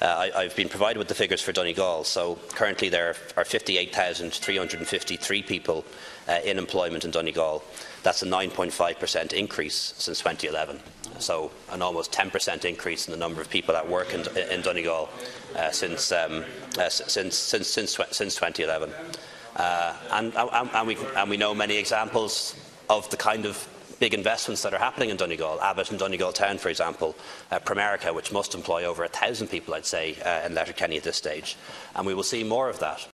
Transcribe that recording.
I've been provided with the figures for Donegal. So currently there are 58,353 people in employment in Donegal. That's a 9.5% increase since 2011. So an almost 10% increase in the number of people that work in Donegal since 2011. And we know many examples of the kind of big investments that are happening in Donegal. Abbott and Donegal Town, for example, Primerica, which must employ over 1,000 people, I'd say, in Letterkenny at this stage. And we will see more of that.